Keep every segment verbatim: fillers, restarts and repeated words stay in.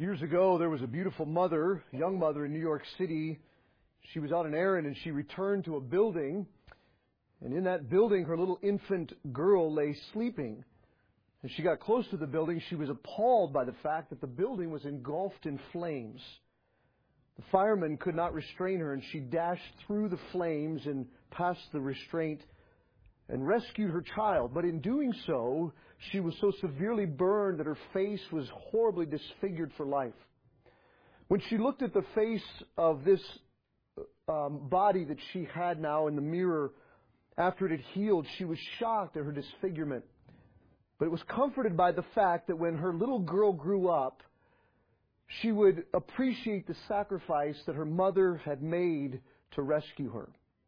Years ago, there was a beautiful mother, a young mother in New York City. She was on an errand and she returned to a building. And in that building, her little infant girl lay sleeping. As she got close to the building, she was appalled by the fact that the building was engulfed in flames. The firemen could not restrain her, and she dashed through the flames and past the restraint and rescued her child. But in doing so, she was so severely burned that her face was horribly disfigured for life. When she looked at the face of this um, body that she had now in the mirror after it had healed, she was shocked at her disfigurement. But it was comforted by the fact that when her little girl grew up, she would appreciate the sacrifice that her mother had made to rescue her.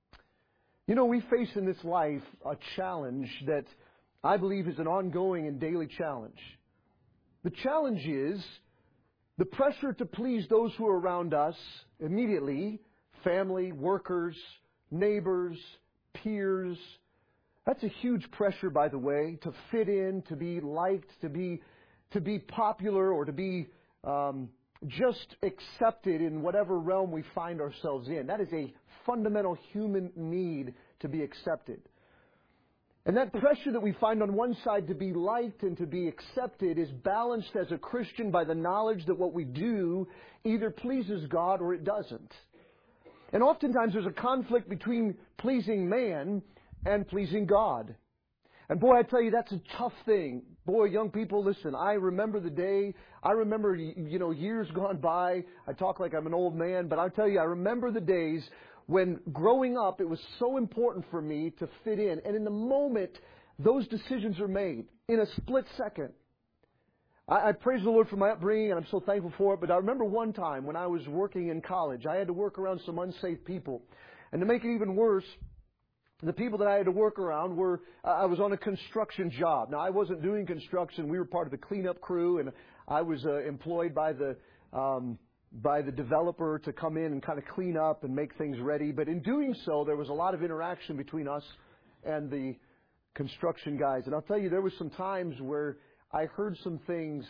You know, we face in this life a challenge that I believe is an ongoing and daily challenge. The challenge is the pressure to please those who are around us immediately, family, workers, neighbors, peers. That's a huge pressure, by the way, to fit in, to be liked, to be to be popular, or to be um, just accepted in whatever realm we find ourselves in. That is a fundamental human need to be accepted. And that pressure that we find on one side to be liked and to be accepted is balanced as a Christian by the knowledge that what we do either pleases God or it doesn't. And oftentimes there's a conflict between pleasing man and pleasing God. And boy, I tell you, that's a tough thing. Boy, young people, listen, I remember the day, I remember, you know, years gone by. I talk like I'm an old man, but I tell you, I remember the days when growing up, it was so important for me to fit in. And in the moment, those decisions are made in a split second. I, I praise the Lord for my upbringing, and I'm so thankful for it. But I remember one time when I was working in college, I had to work around some unsafe people. And to make it even worse, the people that I had to work around were, uh, I was on a construction job. Now, I wasn't doing construction. We were part of the cleanup crew, and I was uh, employed by the um, by the developer to come in and kind of clean up and make things ready. But in doing so, there was a lot of interaction between us and the construction guys. And I'll tell you, there was some times where I heard some things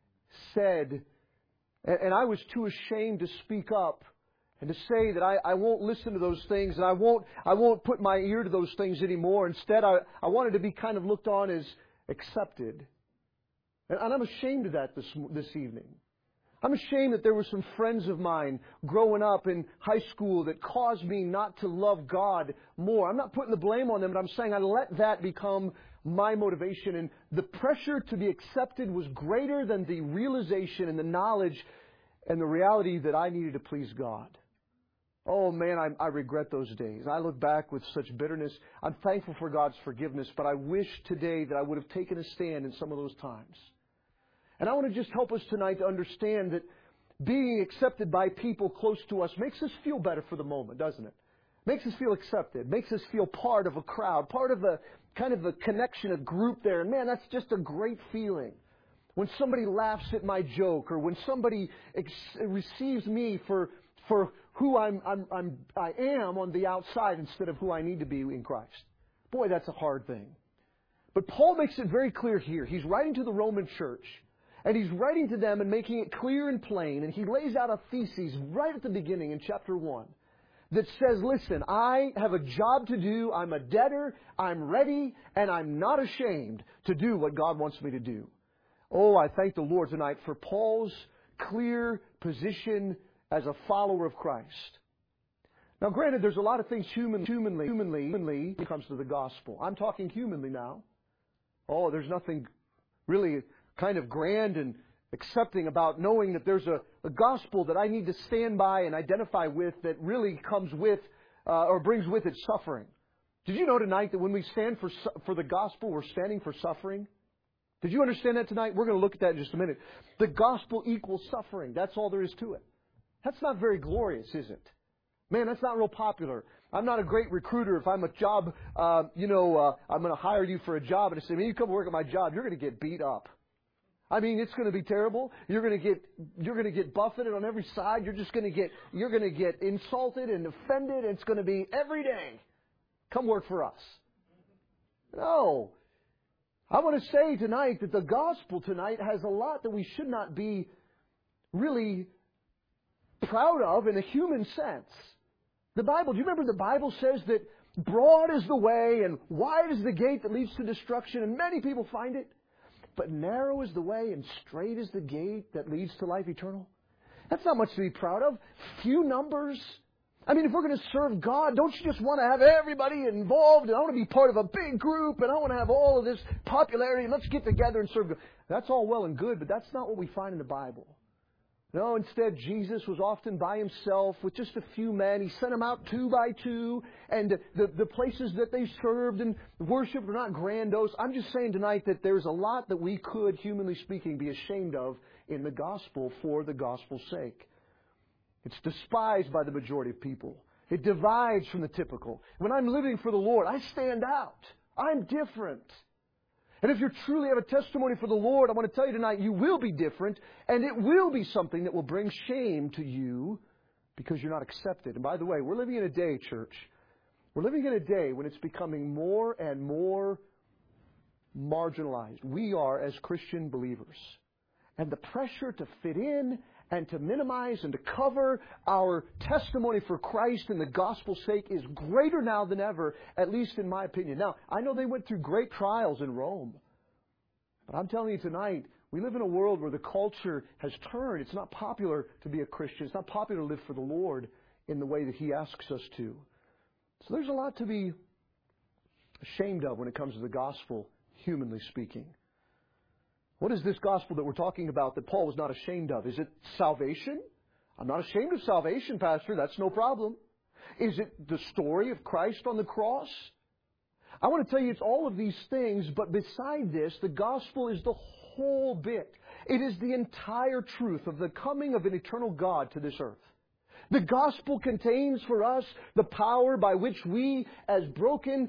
said, and, and I was too ashamed to speak up and to say that I, I won't listen to those things, and I won't I won't put my ear to those things anymore. Instead, I, I wanted to be kind of looked on as accepted. And, and I'm ashamed of that this this evening. I'm ashamed that there were some friends of mine growing up in high school that caused me not to love God more. I'm not putting the blame on them, but I'm saying I let that become my motivation. And the pressure to be accepted was greater than the realization and the knowledge and the reality that I needed to please God. Oh man, I, I regret those days. I look back with such bitterness. I'm thankful for God's forgiveness, but I wish today that I would have taken a stand in some of those times. And I want to just help us tonight to understand that being accepted by people close to us makes us feel better for the moment, doesn't it? Makes us feel accepted. Makes us feel part of a crowd, part of a kind of a connection, a group there. And man, that's just a great feeling. When somebody laughs at my joke, or when somebody ex- receives me for for who I'm, I'm, I'm, I am on the outside instead of who I need to be in Christ. Boy, that's a hard thing. But Paul makes it very clear here. He's writing to the Roman church. And he's writing to them and making it clear and plain. And he lays out a thesis right at the beginning in chapter one that says, listen, I have a job to do. I'm a debtor. I'm ready. And I'm not ashamed to do what God wants me to do. Oh, I thank the Lord tonight for Paul's clear position as a follower of Christ. Now, granted, there's a lot of things human, humanly, humanly, humanly when it comes to the gospel. I'm talking humanly now. Oh, there's nothing really kind of grand and accepting about knowing that there's a, a gospel that I need to stand by and identify with that really comes with uh, or brings with it suffering. Did you know tonight that when we stand for for the gospel, we're standing for suffering? Did you understand that tonight? We're going to look at that in just a minute. The gospel equals suffering. That's all there is to it. That's not very glorious, is it? Man, that's not real popular. I'm not a great recruiter. If I'm a job, uh, you know, uh, I'm going to hire you for a job, and I say, man, you come work at my job, you're going to get beat up. I mean, it's going to be terrible. You're going to get you're going to get buffeted on every side. You're just going to get you're going to get insulted and offended. It's going to be every day. Come work for us. No. I want to say tonight that the gospel tonight has a lot that we should not be really proud of in a human sense. The Bible, do you remember the Bible says that broad is the way and wide is the gate that leads to destruction, and many people find it. But narrow is the way and straight is the gate that leads to life eternal. That's not much to be proud of. Few numbers. I mean, if we're going to serve God, don't you just want to have everybody involved? And I want to be part of a big group, and I want to have all of this popularity, and let's get together and serve God. That's all well and good, but that's not what we find in the Bible. No, instead, Jesus was often by himself with just a few men. He sent them out two by two, and the, the places that they served and worshiped were not grandiose. I'm just saying tonight that there's a lot that we could, humanly speaking, be ashamed of in the gospel for the gospel's sake. It's despised by the majority of people. It divides from the typical. When I'm living for the Lord, I stand out. I'm different. And if you truly have a testimony for the Lord, I want to tell you tonight, you will be different, and it will be something that will bring shame to you because you're not accepted. And by the way, we're living in a day, church, we're living in a day when it's becoming more and more marginalized. We are as Christian believers. And the pressure to fit in and to minimize and to cover our testimony for Christ and the gospel's sake is greater now than ever, at least in my opinion. Now, I know they went through great trials in Rome. But I'm telling you tonight, we live in a world where the culture has turned. It's not popular to be a Christian. It's not popular to live for the Lord in the way that He asks us to. So there's a lot to be ashamed of when it comes to the gospel, humanly speaking. What is this gospel that we're talking about that Paul was not ashamed of? Is it salvation? I'm not ashamed of salvation, Pastor. That's no problem. Is it the story of Christ on the cross? I want to tell you it's all of these things, but beside this, the gospel is the whole bit. It is the entire truth of the coming of an eternal God to this earth. The gospel contains for us the power by which we, as broken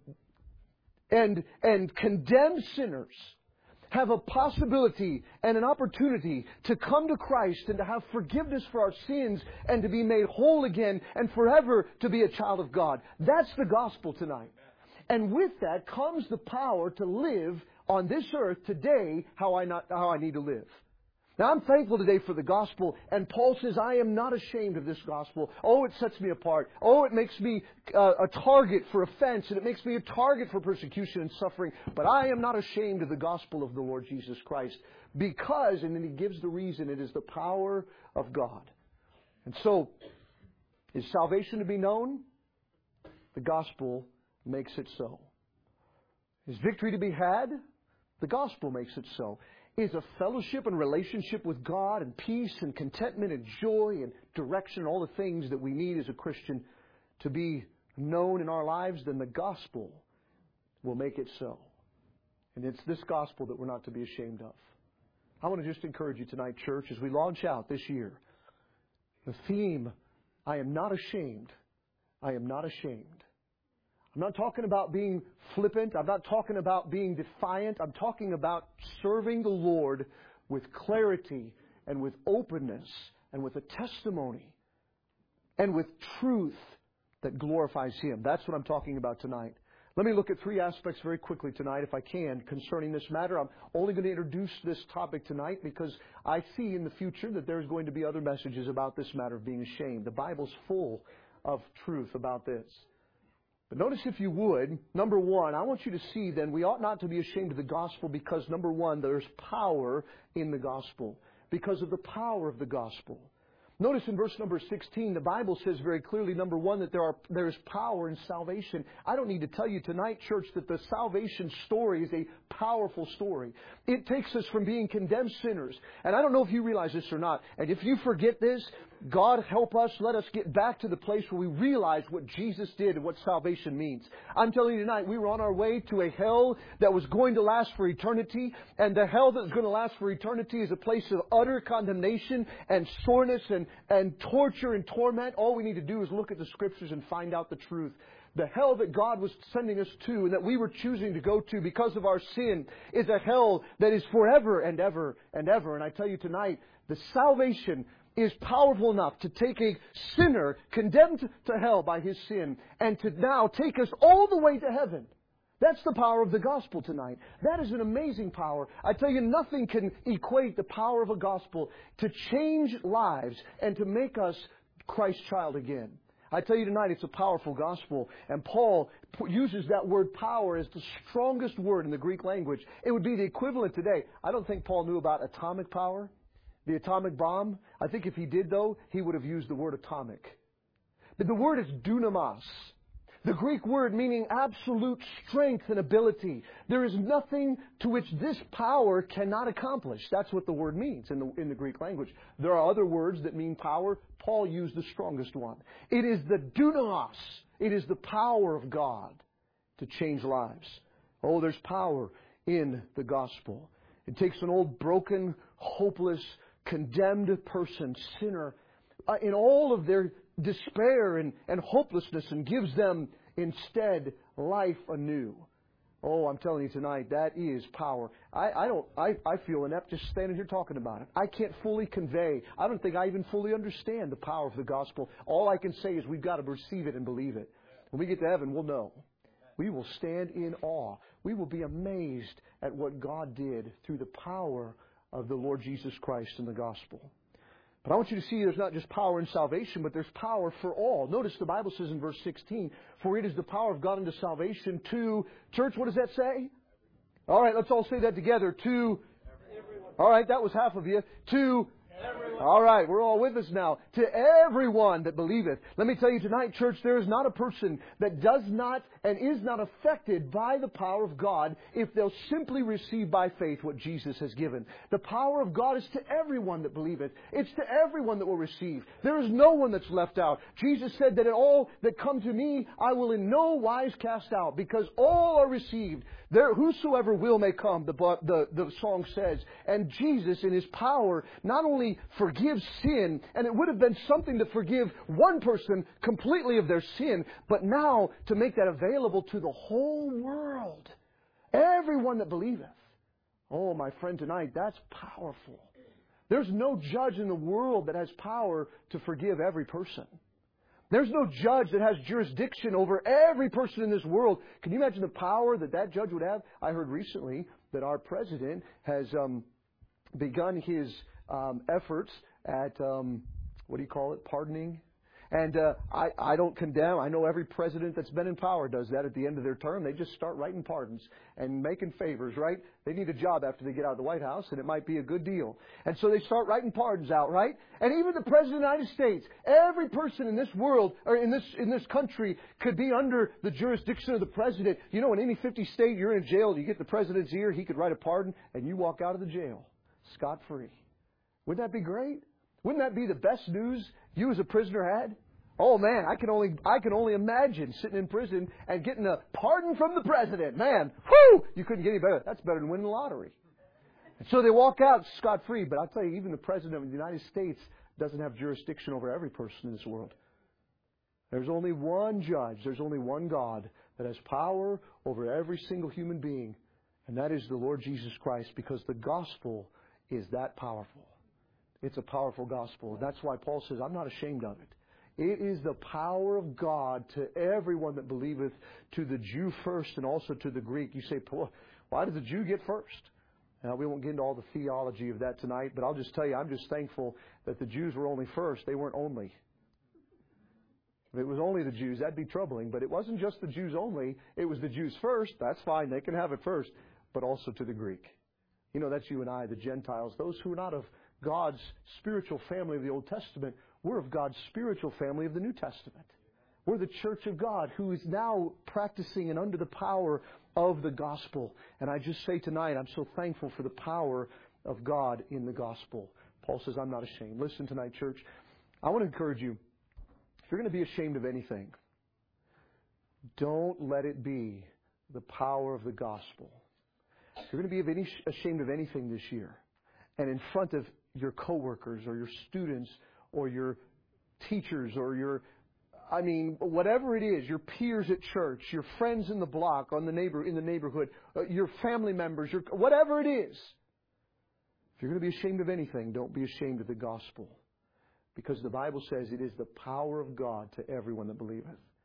and, and condemned sinners, have a possibility and an opportunity to come to Christ and to have forgiveness for our sins and to be made whole again and forever to be a child of God. That's the gospel tonight. And with that comes the power to live on this earth today how I not, how I need to live. Now, I'm thankful today for the gospel, and Paul says, I am not ashamed of this gospel. Oh, it sets me apart. Oh, it makes me uh, a target for offense, and it makes me a target for persecution and suffering. But I am not ashamed of the gospel of the Lord Jesus Christ, because, and then he gives the reason, it is the power of God. And so, is salvation to be known? The gospel makes it so. Is victory to be had? The gospel makes it so. Is a fellowship and relationship with God and peace and contentment and joy and direction and all the things that we need as a Christian to be known in our lives, then the gospel will make it so. And it's this gospel that we're not to be ashamed of. I want to just encourage you tonight, church, as we launch out this year, the theme, I am not ashamed. I am not ashamed. I'm not talking about being flippant. I'm not talking about being defiant. I'm talking about serving the Lord with clarity and with openness and with a testimony and with truth that glorifies Him. That's what I'm talking about tonight. Let me look at three aspects very quickly tonight, if I can, concerning this matter. I'm only going to introduce this topic tonight because I see in the future that there's going to be other messages about this matter of being ashamed. The Bible's full of truth about this. But notice, if you would, number one, I want you to see then we ought not to be ashamed of the gospel because, number one, there's power in the gospel. Because of the power of the gospel. Notice in verse number sixteen, the Bible says very clearly, number one, that there are there is power in salvation. I don't need to tell you tonight, church, that the salvation story is a powerful story. It takes us from being condemned sinners. And I don't know if you realize this or not. And if you forget this, God help us. Let us get back to the place where we realize what Jesus did and what salvation means. I'm telling you tonight, we were on our way to a hell that was going to last for eternity. And the hell that was going to last for eternity is a place of utter condemnation and soreness and, and torture and torment. All we need to do is look at the Scriptures and find out the truth. The hell that God was sending us to and that we were choosing to go to because of our sin is a hell that is forever and ever and ever. And I tell you tonight, the salvation is powerful enough to take a sinner condemned to hell by his sin and to now take us all the way to heaven. That's the power of the gospel tonight. That is an amazing power. I tell you, nothing can equate the power of a gospel to change lives and to make us Christ's child again. I tell you tonight, it's a powerful gospel. And Paul uses that word power as the strongest word in the Greek language. It would be the equivalent today. I don't think Paul knew about atomic power, the atomic bomb. I think if he did, though, he would have used the word atomic. But the word is dunamis. The Greek word meaning absolute strength and ability. There is nothing to which this power cannot accomplish. That's what the word means in the, in the Greek language. There are other words that mean power. Paul used the strongest one. It is the dunamis. It is the power of God to change lives. Oh, there's power in the gospel. It takes an old, broken, hopeless, condemned person, sinner, uh, in all of their despair and, and hopelessness, and gives them instead life anew. Oh, I'm telling you tonight, that is power. I, I don't. I, I feel inept just standing here talking about it. I can't fully convey. I don't think I even fully understand the power of the gospel. All I can say is we've got to receive it and believe it. When we get to heaven, we'll know. We will stand in awe. We will be amazed at what God did through the power of the Lord Jesus Christ in the gospel. But I want you to see there's not just power in salvation, but there's power for all. Notice the Bible says in verse sixteen, for it is the power of God unto salvation to, church, what does that say? All right, let's all say that together. To, everyone. All right, that was half of you. To, everyone. All right, we're all with us now. To everyone that believeth. Let me tell you tonight, church, there is not a person that does not and is not affected by the power of God if they'll simply receive by faith what Jesus has given. The power of God is to everyone that believeth. It's to everyone that will receive. There is no one that's left out. Jesus said that in all that come to me, I will in no wise cast out, because all are received. There, whosoever will may come, the, the, the song says. And Jesus, in His power, not only forgives sin, and it would have been something to forgive one person completely of their sin, but now to make that available to the whole world. Everyone that believeth. Oh, my friend, tonight, that's powerful. There's no judge in the world that has power to forgive every person. There's no judge that has jurisdiction over every person in this world. Can you imagine the power that that judge would have? I heard recently that our president has um, begun his um, efforts at, um, what do you call it, pardoning. And uh, I, I don't condemn. I know every president that's been in power does that at the end of their term. They just start writing pardons and making favors, right? They need a job after they get out of the White House, and it might be a good deal. And so they start writing pardons out, right? And even the President of the United States, every person in this world, or in this in this country, could be under the jurisdiction of the President. You know, in any fifty state, you're in jail, you get the President's ear, he could write a pardon, and you walk out of the jail scot-free. Wouldn't that be great? Wouldn't that be the best news you as a prisoner had? Oh man, I can only I can only imagine sitting in prison and getting a pardon from the president. Man, whoo! You couldn't get any better. That's better than winning the lottery. And so they walk out scot-free. But I'll tell you, even the president of the United States doesn't have jurisdiction over every person in this world. There's only one judge. There's only one God that has power over every single human being, and that is the Lord Jesus Christ, because the gospel is that powerful. It's a powerful gospel. And that's why Paul says, I'm not ashamed of it. It is the power of God to everyone that believeth, to the Jew first and also to the Greek. You say, why did the Jew get first? Now, we won't get into all the theology of that tonight, but I'll just tell you, I'm just thankful that the Jews were only first. They weren't only. If it was only the Jews, that'd be troubling. But it wasn't just the Jews only. It was the Jews first. That's fine. They can have it first. But also to the Greek. You know, that's you and I, the Gentiles. Those who are not of God's spiritual family of the Old Testament, we're of God's spiritual family of the New Testament. We're the church of God who is now practicing and under the power of the gospel. And I just say tonight, I'm so thankful for the power of God in the gospel. Paul says, I'm not ashamed. Listen tonight, church. I want to encourage you, if you're going to be ashamed of anything, don't let it be the power of the gospel. If you're going to be of any, ashamed of anything this year, and in front of your coworkers or your students or your teachers or your, I mean, whatever it is, your peers at church, your friends in the block, on the neighbor in the neighborhood, uh, your family members, your whatever it is. If you're going to be ashamed of anything, don't be ashamed of the gospel, because the Bible says it is the power of God to everyone that believeth.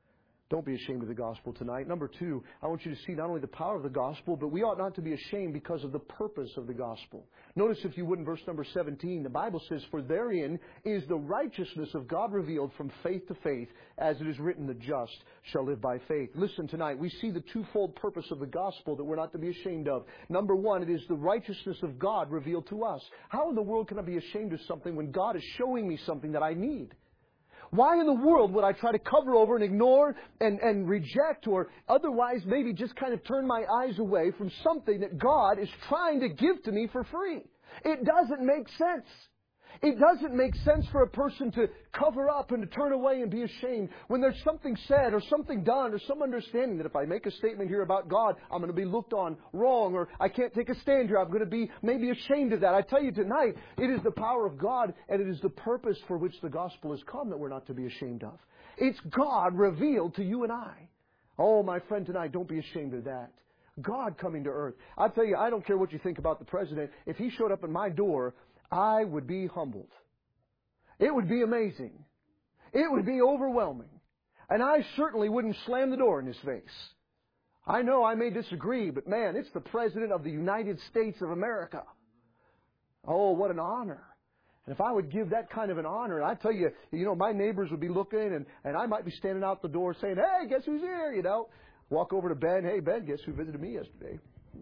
Don't be ashamed of the gospel tonight. Number two, I want you to see not only the power of the gospel, but we ought not to be ashamed because of the purpose of the gospel. Notice, if you would, in verse number seventeen, the Bible says, "For therein is the righteousness of God revealed from faith to faith, as it is written, the just shall live by faith." Listen tonight, we see the twofold purpose of the gospel that we're not to be ashamed of. Number one, it is the righteousness of God revealed to us. How in the world can I be ashamed of something when God is showing me something that I need? Why in the world would I try to cover over and ignore and, and reject, or otherwise maybe just kind of turn my eyes away from something that God is trying to give to me for free? It doesn't make sense. It doesn't make sense for a person to cover up and to turn away and be ashamed when there's something said or something done or some understanding that if I make a statement here about God, I'm going to be looked on wrong, or I can't take a stand here, I'm going to be maybe ashamed of that. I tell you tonight, it is the power of God and it is the purpose for which the gospel has come that we're not to be ashamed of. It's God revealed to you and I. Oh, my friend, tonight, don't be ashamed of that. God coming to earth. I tell you, I don't care what you think about the president. If he showed up at my door, I would be humbled. It would be amazing. It would be overwhelming. And I certainly wouldn't slam the door in his face. I know I may disagree, but man, it's the President of the United States of America. Oh, what an honor. And if I would give that kind of an honor, I tell you, you know, my neighbors would be looking, and, and I might be standing out the door saying, "Hey, guess who's here?" You know, walk over to Ben. "Hey, Ben, guess who visited me yesterday?"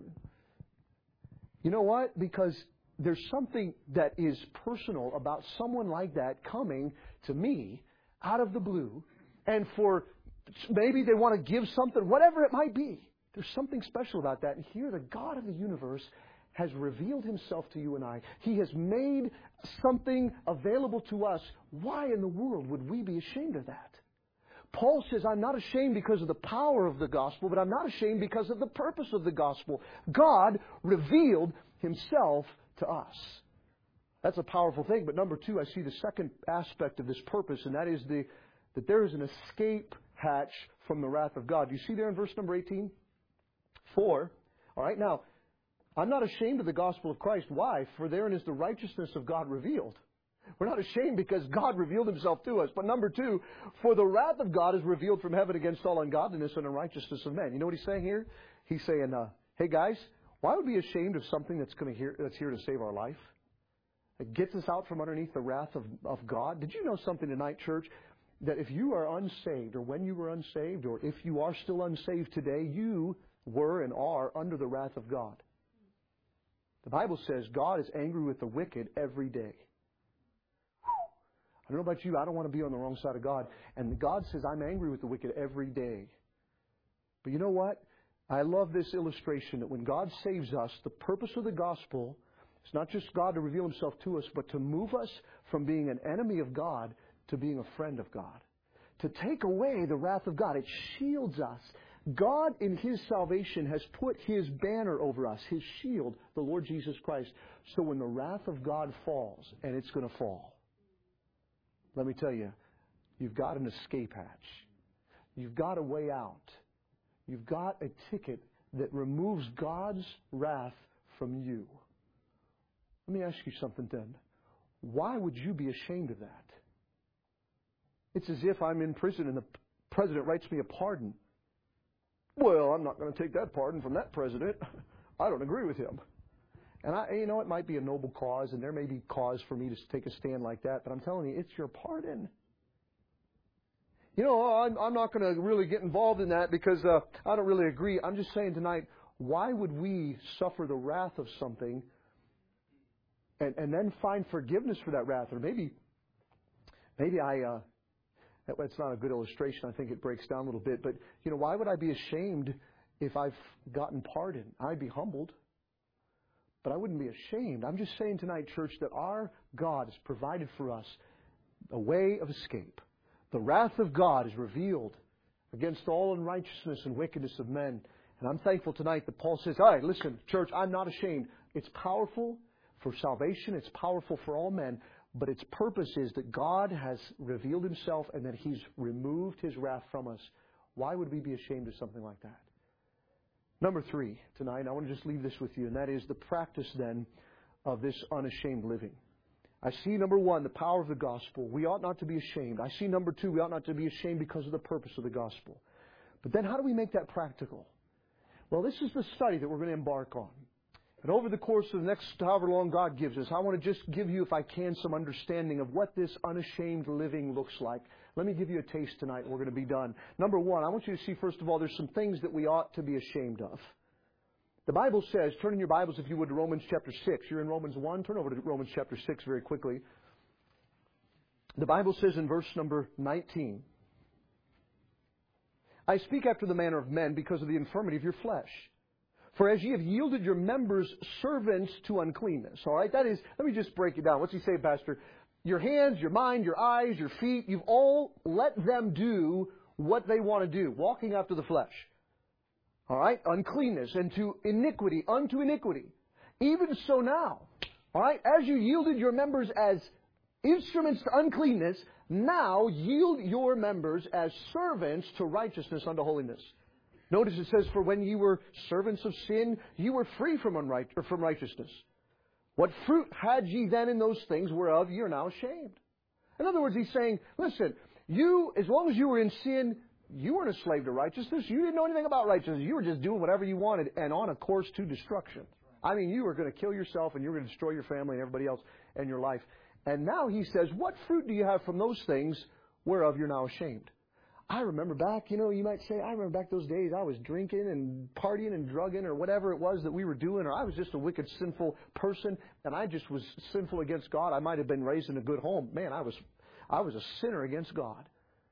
You know what? Because there's something that is personal about someone like that coming to me out of the blue, and for maybe they want to give something, whatever it might be. There's something special about that. And here the God of the universe has revealed Himself to you and I. He has made something available to us. Why in the world would we be ashamed of that? Paul says, I'm not ashamed because of the power of the gospel, but I'm not ashamed because of the purpose of the gospel. God revealed Himself to us. That's a powerful thing. But number two, I see the second aspect of this purpose, and that is the that there is an escape hatch from the wrath of God. Do you see there in verse number eighteen? For, all right, now, I'm not ashamed of the gospel of Christ. Why? For therein is the righteousness of God revealed. We're not ashamed because God revealed Himself to us. But number two, for the wrath of God is revealed from heaven against all ungodliness and unrighteousness of men. You know what He's saying here? He's saying, uh, hey guys, why would we be ashamed of something that's going to hear, that's here to save our life? It gets us out from underneath the wrath of, of God. Did you know something tonight, church? That if you are unsaved, or when you were unsaved, or if you are still unsaved today, you were and are under the wrath of God. The Bible says God is angry with the wicked every day. I don't know about you, I don't want to be on the wrong side of God. And God says, I'm angry with the wicked every day. But you know what? I love this illustration that when God saves us, the purpose of the gospel is not just God to reveal Himself to us, but to move us from being an enemy of God to being a friend of God. To take away the wrath of God. It shields us. God in His salvation has put His banner over us, His shield, the Lord Jesus Christ. So when the wrath of God falls, and it's going to fall, let me tell you, you've got an escape hatch. You've got a way out. You've got a ticket that removes God's wrath from you. Let me ask you something then. Why would you be ashamed of that? It's as if I'm in prison and the president writes me a pardon. Well, I'm not going to take that pardon from that president. I don't agree with him. And I, you know, it might be a noble cause, and there may be cause for me to take a stand like that, but I'm telling you, it's your pardon. You know, I'm, I'm not going to really get involved in that because uh, I don't really agree. I'm just saying tonight, why would we suffer the wrath of something and, and then find forgiveness for that wrath? Or maybe, maybe I, uh, that's not a good illustration. I think it breaks down a little bit. But, you know, why would I be ashamed if I've gotten pardon? I'd be humbled. But I wouldn't be ashamed. I'm just saying tonight, church, that our God has provided for us a way of escape. The wrath of God is revealed against all unrighteousness and wickedness of men. And I'm thankful tonight that Paul says, all right, listen, church, I'm not ashamed. It's powerful for salvation. It's powerful for all men. But its purpose is that God has revealed Himself and that He's removed His wrath from us. Why would we be ashamed of something like that? Number three, tonight, I want to just leave this with you, and that is the practice then of this unashamed living. I see, number one, the power of the gospel. We ought not to be ashamed. I see, number two, we ought not to be ashamed because of the purpose of the gospel. But then how do we make that practical? Well, this is the study that we're going to embark on. And over the course of the next however long God gives us, I want to just give you, if I can, some understanding of what this unashamed living looks like. Let me give you a taste tonight and we're going to be done. Number one, I want you to see, first of all, there's some things that we ought to be ashamed of. The Bible says, turn in your Bibles, if you would, to Romans chapter six. You're in Romans one. Turn over to Romans chapter six very quickly. The Bible says in verse number nineteen, I speak after the manner of men because of the infirmity of your flesh. For as ye have yielded your members servants to uncleanness. All right, that is, let me just break it down. What's he say, Pastor? Your hands, your mind, your eyes, your feet, you've all let them do what they want to do, walking after the flesh. All right, uncleanness and to iniquity, unto iniquity. Even so now, all right, as you yielded your members as instruments to uncleanness, now yield your members as servants to righteousness unto holiness. Notice it says, for when ye were servants of sin, ye were free from unright or from righteousness. What fruit had ye then in those things whereof ye are now ashamed? In other words, he's saying, listen, you, as long as you were in sin, you weren't a slave to righteousness. You didn't know anything about righteousness. You were just doing whatever you wanted and on a course to destruction. I mean, you were going to kill yourself and you were going to destroy your family and everybody else and your life. And now he says, what fruit do you have from those things whereof you're now ashamed? I remember back, you know, you might say, I remember back those days I was drinking and partying and drugging or whatever it was that we were doing, or I was just a wicked, sinful person and I just was sinful against God. I might have been raised in a good home. Man, I was, I was a sinner against God.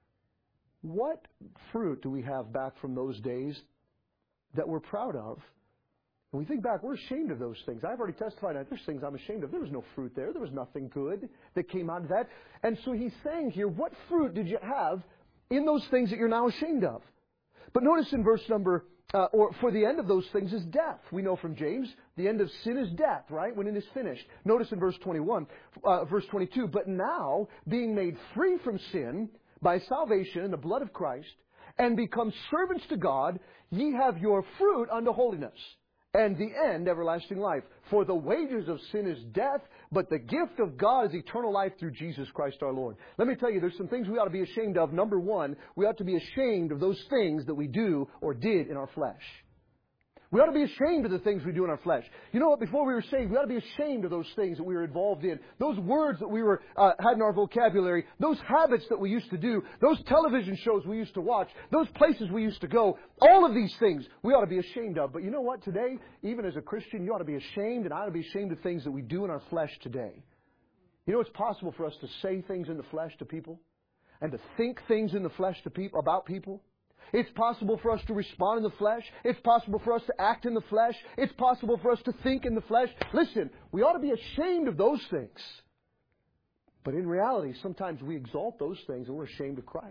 What fruit do we have back from those days that we're proud of? When we think back, we're ashamed of those things. I've already testified that there's things I'm ashamed of. There was no fruit there. There was nothing good that came out of that. And so he's saying here, what fruit did you have in those things that you're now ashamed of? But notice in verse number, uh, or for the end of those things is death. We know from James, the end of sin is death, right? When it is finished. Notice in verse twenty-one, uh, verse twenty-two, but now, being made free from sin by salvation in the blood of Christ, and become servants to God, ye have your fruit unto holiness, and the end everlasting life. For the wages of sin is death, but the gift of God is eternal life through Jesus Christ our Lord. Let me tell you, there's some things we ought to be ashamed of. Number one, we ought to be ashamed of those things that we do or did in our flesh. We ought to be ashamed of the things we do in our flesh. You know what? Before we were saved, we ought to be ashamed of those things that we were involved in. Those words that we were uh, had in our vocabulary. Those habits that we used to do. Those television shows we used to watch. Those places we used to go. All of these things we ought to be ashamed of. But you know what? Today, even as a Christian, you ought to be ashamed, and I ought to be ashamed of things that we do in our flesh today. You know, it's possible for us to say things in the flesh to people and to think things in the flesh to people about people. It's possible for us to respond in the flesh. It's possible for us to act in the flesh. It's possible for us to think in the flesh. Listen, we ought to be ashamed of those things. But in reality, sometimes we exalt those things and we're ashamed of Christ.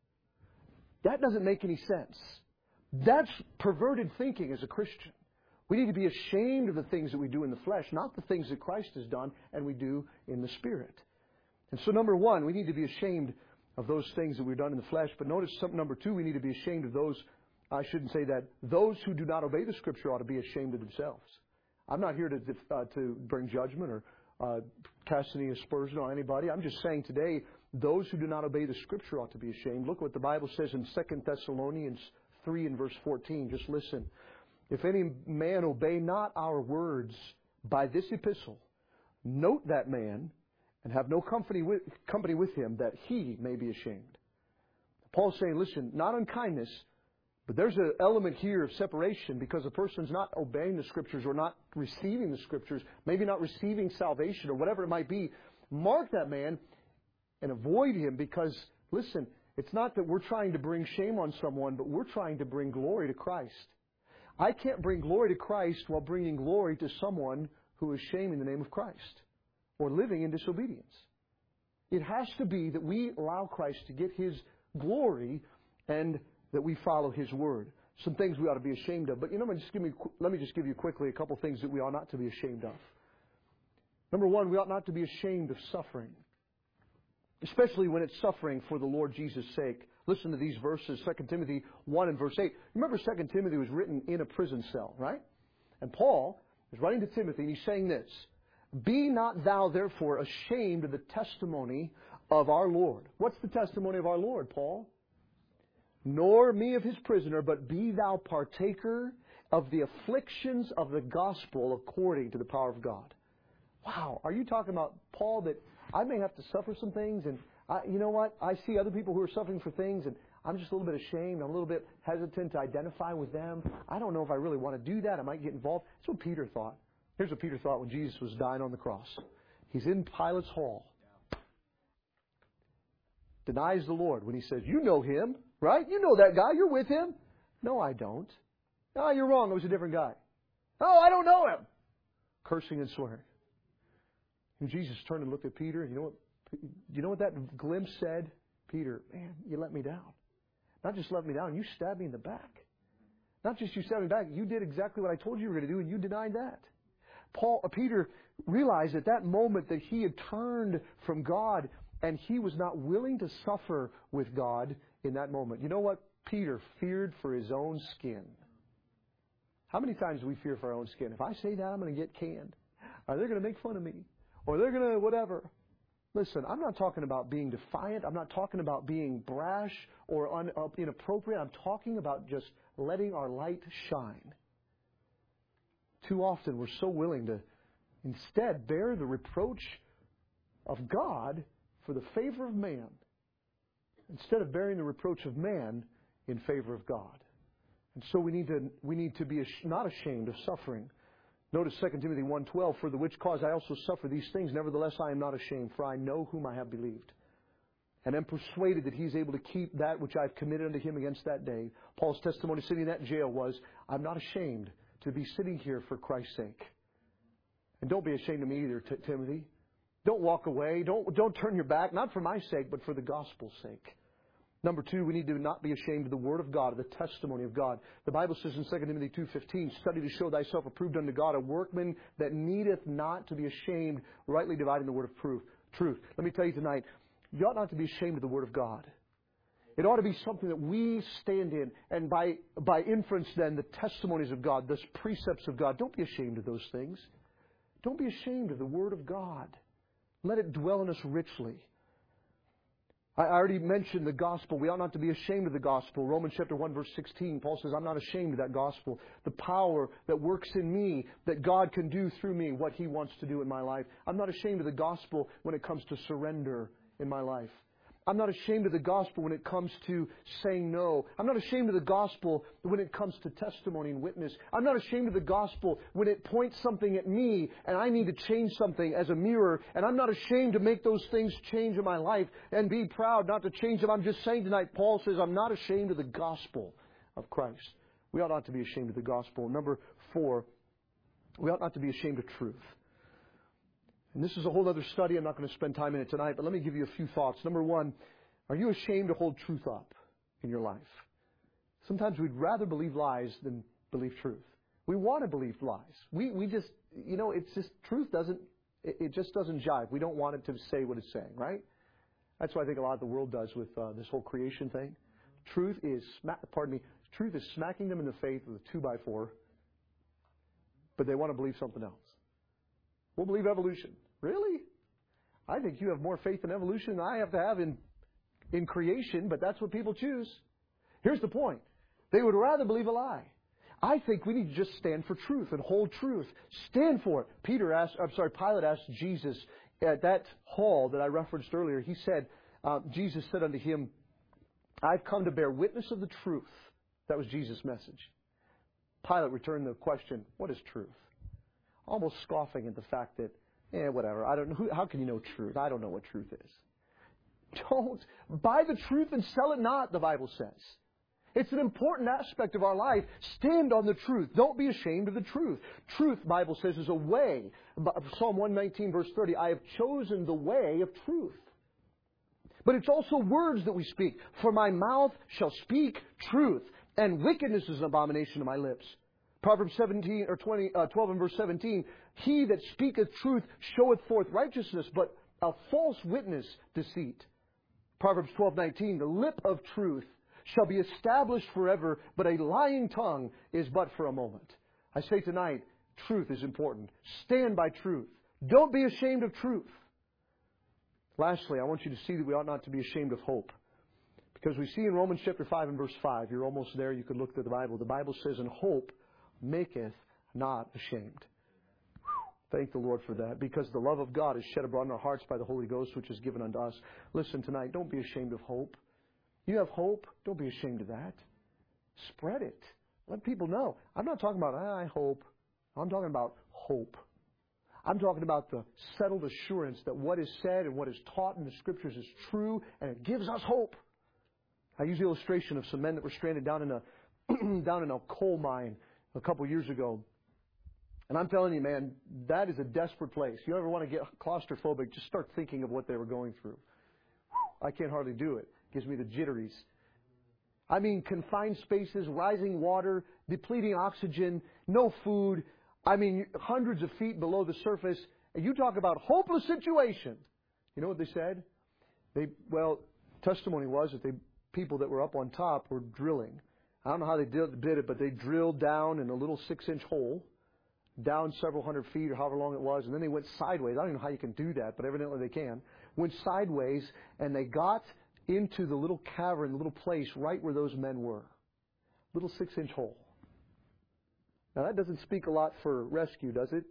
That doesn't make any sense. That's perverted thinking as a Christian. We need to be ashamed of the things that we do in the flesh, not the things that Christ has done and we do in the Spirit. And so number one, we need to be ashamed of those things that we've done in the flesh. But notice something number two, we need to be ashamed of those, I shouldn't say that, those who do not obey the Scripture ought to be ashamed of themselves. I'm not here to uh, to bring judgment or uh, cast any aspersion on anybody. I'm just saying today, those who do not obey the Scripture ought to be ashamed. Look what the Bible says in Second Thessalonians three and verse fourteen. Just listen. If any man obey not our words by this epistle, note that man, and have no company with, company with him, that he may be ashamed. Paul's saying, listen, not unkindness, but there's an element here of separation because a person's not obeying the Scriptures or not receiving the Scriptures, maybe not receiving salvation or whatever it might be. Mark that man and avoid him because, listen, it's not that we're trying to bring shame on someone, but we're trying to bring glory to Christ. I can't bring glory to Christ while bringing glory to someone who is shaming the name of Christ or living in disobedience. It has to be that we allow Christ to get His glory and that we follow His Word. Some things we ought to be ashamed of. But you know, just give me, let me just give you quickly a couple things that we ought not to be ashamed of. Number one, we ought not to be ashamed of suffering, especially when it's suffering for the Lord Jesus' sake. Listen to these verses, Second Timothy one and verse eight. Remember, Second Timothy was written in a prison cell, right? And Paul is writing to Timothy, and he's saying this, be not thou therefore ashamed of the testimony of our Lord. What's the testimony of our Lord, Paul? nor me of his prisoner, but be thou partaker of the afflictions of the gospel according to the power of God. Wow, are you talking about, Paul, that I may have to suffer some things, and I, you know what? I see other people who are suffering for things, and I'm just a little bit ashamed. I'm a little bit hesitant to identify with them. I don't know if I really want to do that. I might get involved. That's what Peter thought. Here's what Peter thought when Jesus was dying on the cross. He's in Pilate's hall. Denies the Lord when he says, you know him, right? You know that guy. You're with him. No, I don't. No, you're wrong. It was a different guy. Oh, I don't know him. Cursing and swearing. And Jesus turned and looked at Peter. And you know what? You know what that glimpse said? Peter, man, you let me down. Not just let me down, you stabbed me in the back. Not just you stabbed me back, you did exactly what I told you you were going to do, and you denied that. Paul, uh, Peter realized at that moment that he had turned from God, and he was not willing to suffer with God in that moment. You know what? Peter feared for his own skin. How many times do we fear for our own skin? If I say that, I'm going to get canned. Or they're going to make fun of me. Or they're going to whatever. Listen, I'm not talking about being defiant. I'm not talking about being brash or un, uh, inappropriate. I'm talking about just letting our light shine. Too often we're so willing to instead bear the reproach of God for the favor of man instead of bearing the reproach of man in favor of God. And so we need to we need to be not ashamed of suffering. Notice Second Timothy one twelve, for the which cause I also suffer these things. Nevertheless, I am not ashamed, for I know whom I have believed, and am persuaded that he is able to keep that which I have committed unto him against that day. Paul's testimony sitting in that jail was, I'm not ashamed to be sitting here for Christ's sake. And don't be ashamed of me either, T- Timothy. Don't walk away. Don't, don't turn your back, not for my sake, but for the gospel's sake. Number two, we need to not be ashamed of the Word of God, of the testimony of God. The Bible says in Second Timothy two fifteen, study to show thyself approved unto God, a workman that needeth not to be ashamed, rightly dividing the word of proof, truth. Let me tell you tonight, you ought not to be ashamed of the Word of God. It ought to be something that we stand in, and by, by inference then, the testimonies of God, the precepts of God. Don't be ashamed of those things. Don't be ashamed of the Word of God. Let it dwell in us richly. I already mentioned the gospel. We ought not to be ashamed of the gospel. Romans chapter one verse sixteen, Paul says, I'm not ashamed of that gospel. The power that works in me, that God can do through me what He wants to do in my life. I'm not ashamed of the gospel when it comes to surrender in my life. I'm not ashamed of the gospel when it comes to saying no. I'm not ashamed of the gospel when it comes to testimony and witness. I'm not ashamed of the gospel when it points something at me and I need to change something as a mirror. And I'm not ashamed to make those things change in my life and be proud not to change them. I'm just saying tonight, Paul says, I'm not ashamed of the gospel of Christ. We ought not to be ashamed of the gospel. Number four, we ought not to be ashamed of truth. And this is a whole other study. I'm not going to spend time in it tonight, but let me give you a few thoughts. Number one, are you ashamed to hold truth up in your life? Sometimes we'd rather believe lies than believe truth. We want to believe lies. We we just, you know, it's just, truth doesn't, it, it just doesn't jive. We don't want it to say what it's saying, right? That's what I think a lot of the world does with uh, this whole creation thing. Truth is, pardon me, truth is smacking them in the face with a two by four, but they want to believe something else. We'll believe evolution. Really? I think you have more faith in evolution than I have to have in, in creation, but that's what people choose. Here's the point. They would rather believe a lie. I think we need to just stand for truth and hold truth. Stand for it. Peter asked, I'm sorry, Pilate asked Jesus at that hall that I referenced earlier. He said, uh, Jesus said unto him, I've come to bear witness of the truth. That was Jesus' message. Pilate returned the question, what is truth? Almost scoffing at the fact that, eh, whatever. I don't know. Who, how can you know truth? I don't know what truth is. Don't buy the truth and sell it not, the Bible says. It's an important aspect of our life. Stand on the truth. Don't be ashamed of the truth. Truth, Bible says, is a way. Psalm one nineteen, verse thirty, I have chosen the way of truth. But it's also words that we speak. For my mouth shall speak truth, and wickedness is an abomination to my lips. Proverbs seventeen or twenty, uh, twelve and verse seventeen, he that speaketh truth showeth forth righteousness, but a false witness deceit. Proverbs twelve nineteen, the lip of truth shall be established forever, but a lying tongue is but for a moment. I say tonight, truth is important. Stand by truth. Don't be ashamed of truth. Lastly, I want you to see that we ought not to be ashamed of hope. Because we see in Romans chapter five and verse five, you're almost there, you could look through the Bible. The Bible says, and hope maketh not ashamed. Thank the Lord for that. Because the love of God is shed abroad in our hearts by the Holy Ghost, which is given unto us. Listen tonight, don't be ashamed of hope. You have hope, don't be ashamed of that. Spread it. Let people know. I'm not talking about, I hope. I'm talking about hope. I'm talking about the settled assurance that what is said and what is taught in the Scriptures is true, and it gives us hope. I use the illustration of some men that were stranded down in a down in a coal mine a couple years ago. And I'm telling you, man, that is a desperate place. You ever want to get claustrophobic, just start thinking of what they were going through. I can't hardly do it. It gives me the jitteries. I mean, confined spaces, rising water, depleting oxygen, no food. I mean, hundreds of feet below the surface. And you talk about hopeless situation. You know what they said? They, well, testimony was that they, people that were up on top were drilling. I don't know how they did, did it, but they drilled down in a little six-inch hole, down several hundred feet or however long it was, and then they went sideways. I don't even know how you can do that, but evidently they can. Went sideways, and they got into the little cavern, the little place right where those men were. Little six-inch hole. Now that doesn't speak a lot for rescue, does it?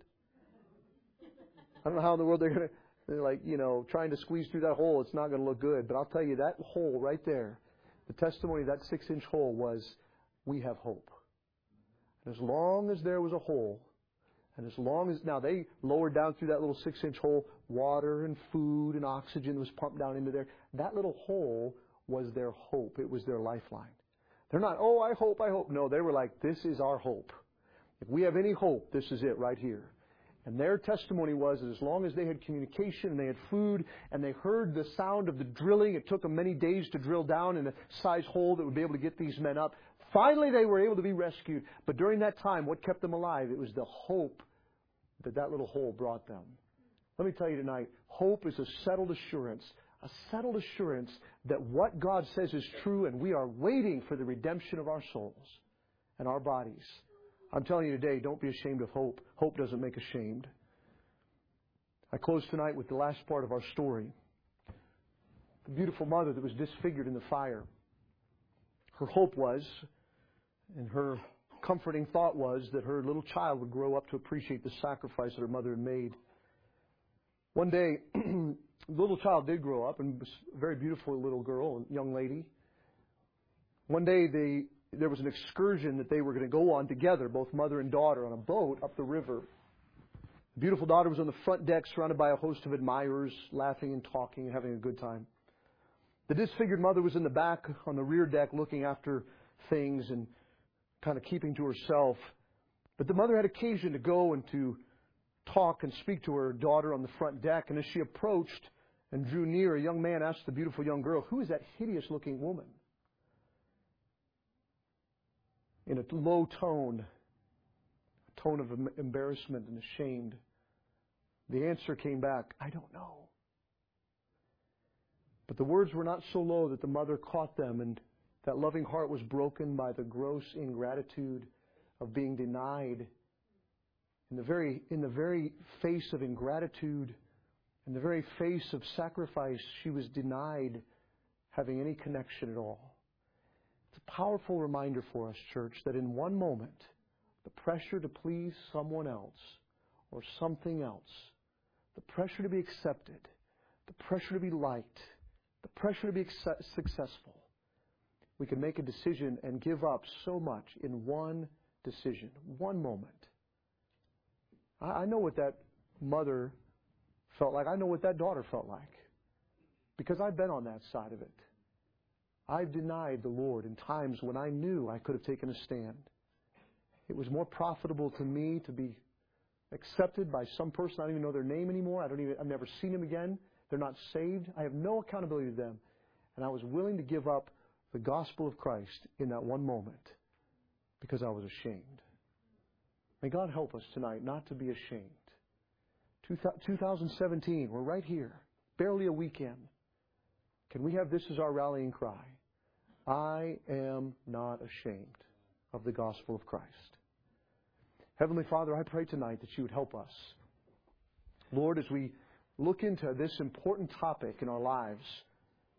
I don't know how in the world they're going to, they're like, you know, trying to squeeze through that hole. It's not going to look good. But I'll tell you, that hole right there, the testimony of that six-inch hole was, we have hope. And as long as there was a hole, and as long as, now they lowered down through that little six-inch hole, water and food and oxygen was pumped down into there. That little hole was their hope. It was their lifeline. They're not, oh, I hope, I hope. No, they were like, this is our hope. If we have any hope, this is it right here. And their testimony was that as long as they had communication and they had food and they heard the sound of the drilling, it took them many days to drill down in a size hole that would be able to get these men up. Finally, they were able to be rescued. But during that time, what kept them alive? It was the hope that that little hole brought them. Let me tell you tonight, hope is a settled assurance, a settled assurance that what God says is true, and we are waiting for the redemption of our souls and our bodies. I'm telling you today, don't be ashamed of hope. Hope doesn't make ashamed. I close tonight with the last part of our story. The beautiful mother that was disfigured in the fire. Her hope was, and her comforting thought was, that her little child would grow up to appreciate the sacrifice that her mother had made. One day, the little child did grow up and was a very beautiful little girl, a young lady. One day, they, there was an excursion that they were going to go on together, both mother and daughter, on a boat up the river. The beautiful daughter was on the front deck surrounded by a host of admirers, laughing and talking and having a good time. The disfigured mother was in the back on the rear deck looking after things and kind of keeping to herself. But the mother had occasion to go and to talk and speak to her daughter on the front deck. And as she approached and drew near, a young man asked the beautiful young girl, "Who is that hideous-looking woman?" In a low tone, a tone of embarrassment and ashamed, the answer came back, "I don't know." But the words were not so low that the mother caught them, and that loving heart was broken by the gross ingratitude of being denied. In the very, in the very face of ingratitude, in the very face of sacrifice, she was denied having any connection at all. It's a powerful reminder for us, church, that in one moment, the pressure to please someone else or something else, the pressure to be accepted, the pressure to be liked, the pressure to be successful, we can make a decision and give up so much in one decision, one moment. I know what that mother felt like. I know what that daughter felt like. Because I've been on that side of it. I've denied the Lord in times when I knew I could have taken a stand. It was more profitable to me to be accepted by some person. I don't even know their name anymore. I don't even, I've never seen them again. They're not saved. I have no accountability to them. And I was willing to give up the gospel of Christ in that one moment because I was ashamed. May God help us tonight not to be ashamed. two thousand seventeen, we're right here, barely a weekend. Can we have this as our rallying cry? I am not ashamed of the gospel of Christ. Heavenly Father, I pray tonight that you would help us. Lord, as we look into this important topic in our lives,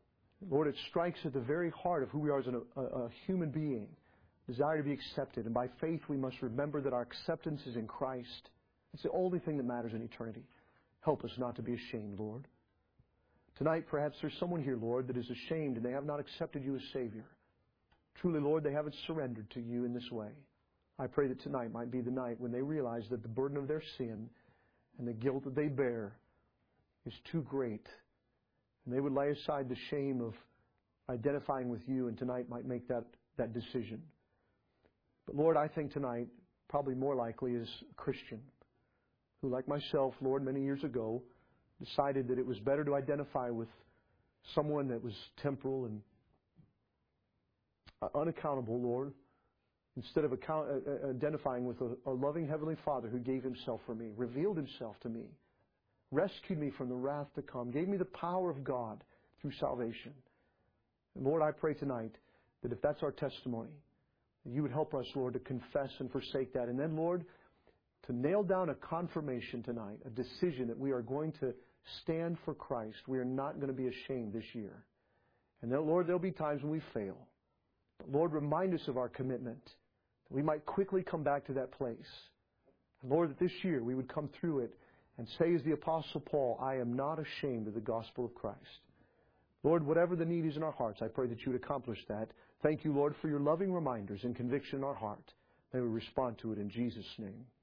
Lord, it strikes at the very heart of who we are as an, a, a human being, desire to be accepted. And by faith, we must remember that our acceptance is in Christ. It's the only thing that matters in eternity. Help us not to be ashamed, Lord. Tonight, perhaps there's someone here, Lord, that is ashamed and they have not accepted you as Savior. Truly, Lord, they haven't surrendered to you in this way. I pray that tonight might be the night when they realize that the burden of their sin and the guilt that they bear is too great. And they would lay aside the shame of identifying with you, and tonight might make that, that decision. But Lord, I think tonight, probably more likely, is a Christian who, like myself, Lord, many years ago, decided that it was better to identify with someone that was temporal and unaccountable, Lord, instead of account, uh, identifying with a, a loving Heavenly Father who gave Himself for me, revealed Himself to me, rescued me from the wrath to come, gave me the power of God through salvation. And Lord, I pray tonight that if that's our testimony, that you would help us, Lord, to confess and forsake that. And then, Lord, to nail down a confirmation tonight, a decision that we are going to stand for Christ. We are not going to be ashamed this year. And then, Lord, there'll be times when we fail. But Lord, remind us of our commitment, that we might quickly come back to that place. And Lord, that this year we would come through it and say as the Apostle Paul, I am not ashamed of the gospel of Christ. Lord, whatever the need is in our hearts, I pray that you would accomplish that. Thank you, Lord, for your loving reminders and conviction in our heart. May we respond to it in Jesus' name.